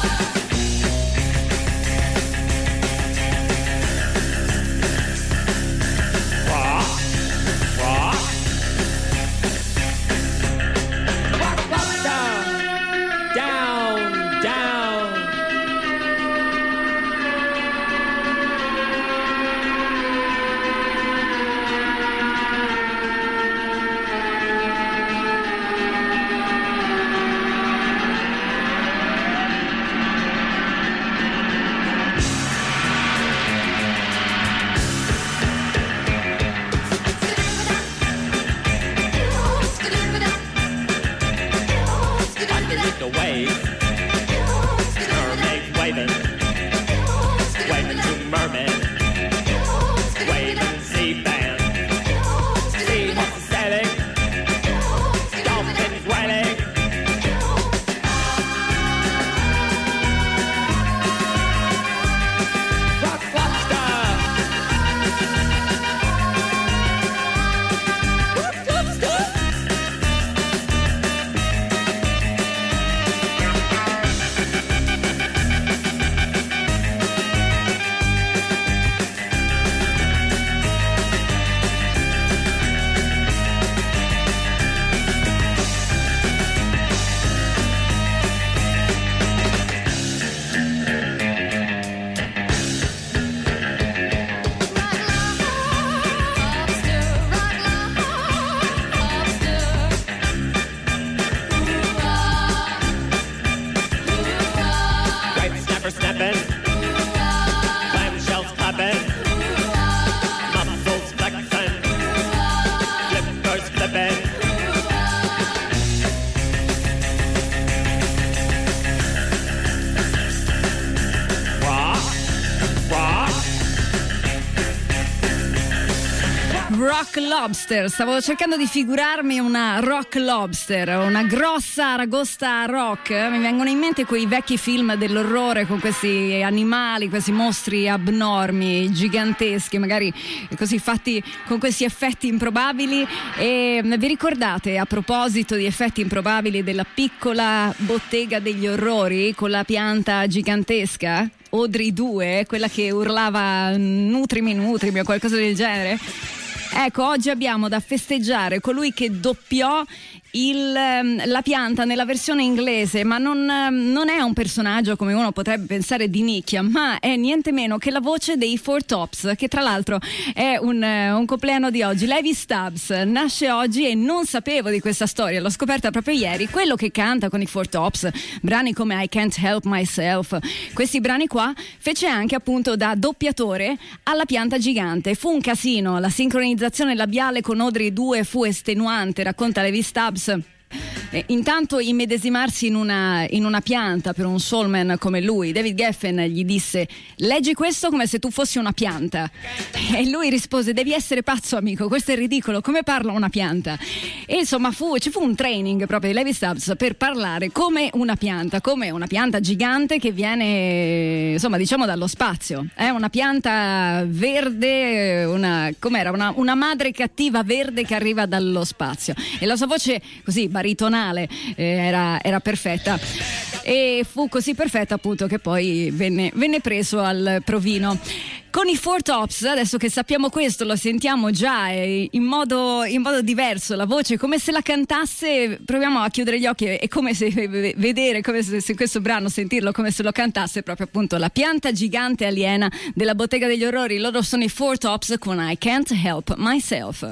Rock, rock, rock, rock, down, down, down. Underneath the waves, mermaid waving, waving to mermaid, waving sea band, sea horses sailing, dolphins wailing. Rock lobster. Rock lobster. Snapping, clamshells clapping, muscles flexing, flippers flipping. Rock, rock.
Rock lobster, stavo cercando di figurarmi una rock lobster, una grossa aragosta rock. Mi vengono in mente quei vecchi film dell'orrore con questi animali, questi mostri abnormi, giganteschi, magari così fatti con questi effetti improbabili. E vi ricordate, a proposito di effetti improbabili, della piccola bottega degli orrori con la pianta gigantesca? Audrey 2, quella che urlava nutrimi o qualcosa del genere? Ecco, oggi abbiamo da festeggiare colui che doppiò la pianta nella versione inglese, ma non è un personaggio come uno potrebbe pensare di nicchia, ma è niente meno che la voce dei Four Tops, che tra l'altro è un compleanno di oggi. Levi Stubbs nasce oggi e non sapevo di questa storia, l'ho scoperta proprio ieri. Quello che canta con i Four Tops brani come I Can't Help Myself, questi brani qua, fece anche appunto da doppiatore alla pianta gigante. Fu un casino, la sincronizzazione labiale con Audrey 2 fu estenuante, racconta Levi Stubbs. Intanto immedesimarsi in una pianta per un soulman come lui, David Geffen gli disse: leggi questo come se tu fossi una pianta, e lui rispose: devi essere pazzo amico, questo è ridicolo, come parla una pianta? E insomma ci fu un training proprio di Levi Stubbs per parlare come una pianta gigante che viene, insomma, diciamo dallo spazio, una pianta verde, una madre cattiva verde che arriva dallo spazio, e la sua voce così baritonale era perfetta, e fu così perfetta appunto che poi venne preso al provino. Con i Four Tops, adesso che sappiamo questo, lo sentiamo già in modo diverso, la voce come se la cantasse. Proviamo a chiudere gli occhi e come se vedere, come se questo brano, sentirlo come se lo cantasse proprio appunto la pianta gigante aliena della Bottega degli Orrori. Loro sono i Four Tops con I Can't Help Myself.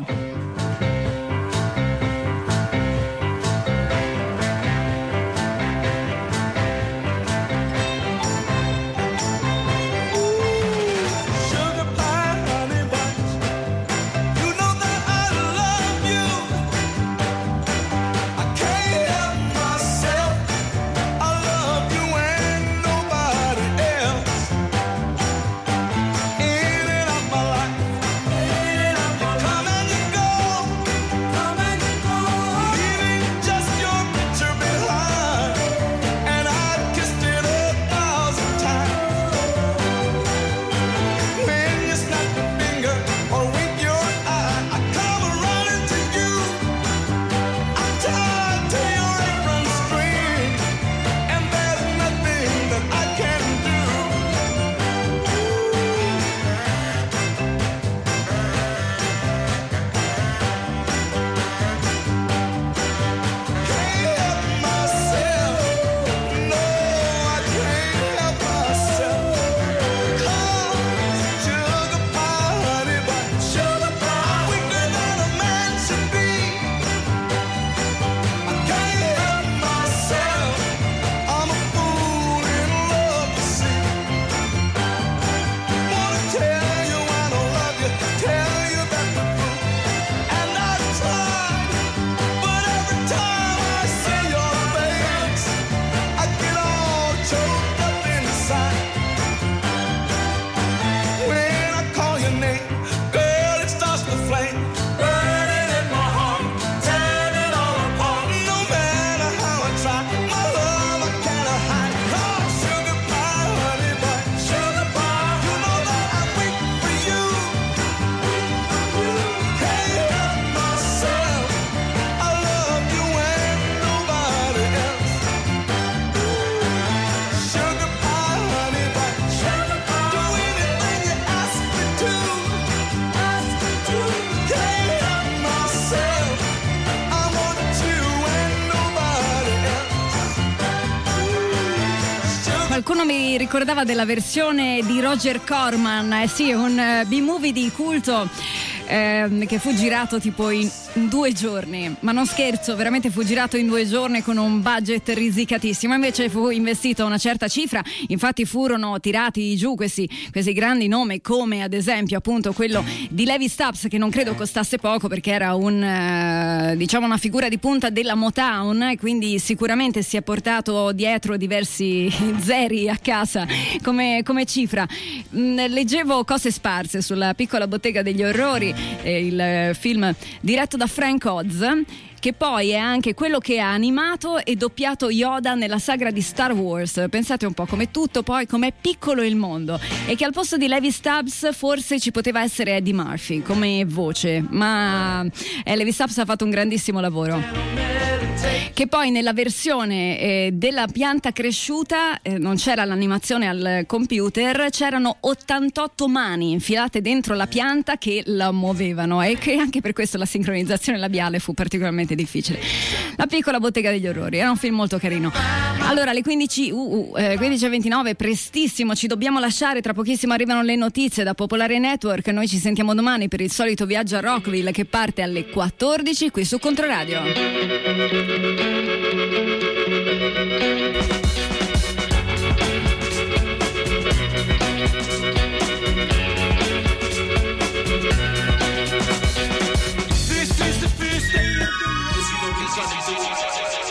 Qualcuno mi ricordava della versione di Roger Corman, sì, un B-movie di culto che fu girato tipo in 2 giorni, ma non scherzo, veramente fu girato in 2 giorni con un budget risicatissimo. Invece fu investito una certa cifra, infatti furono tirati giù questi grandi nomi, come ad esempio appunto quello di Levi Stubbs, che non credo costasse poco perché era diciamo una figura di punta della Motown, e quindi sicuramente si è portato dietro diversi zeri a casa come cifra. Leggevo cose sparse sulla Piccola Bottega degli Orrori, il film diretto da Frank Oz, che poi è anche quello che ha animato e doppiato Yoda nella saga di Star Wars. Pensate un po' come tutto poi, com'è piccolo il mondo, e che al posto di Levi Stubbs forse ci poteva essere Eddie Murphy come voce, ma Levi Stubbs ha fatto un grandissimo lavoro. Che poi nella versione della pianta cresciuta non c'era l'animazione al computer, c'erano 88 mani infilate dentro la pianta che la muovevano, e che anche per questo la sincronizzazione labiale fu particolarmente difficile. La piccola bottega degli orrori era un film molto carino. Allora alle 15:29, prestissimo, ci dobbiamo lasciare, tra pochissimo arrivano le notizie da Popolare Network. Noi ci sentiamo domani per il solito viaggio a Rockville che parte alle 14 qui su Controradio.